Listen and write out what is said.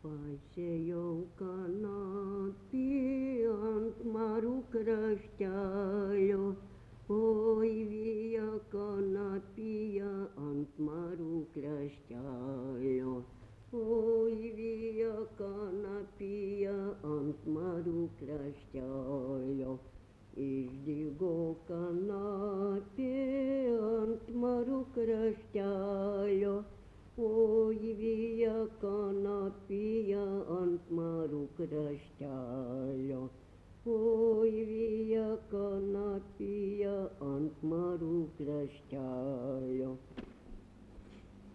Pasėjau kanapį ant marų kraštelio, oi vyja kanapija ant marų kraštelio, oi vyja kanapija ant marų kraštelio. Išdygo kanapė ant marų kraštelio, oi vyja kanapija ant marų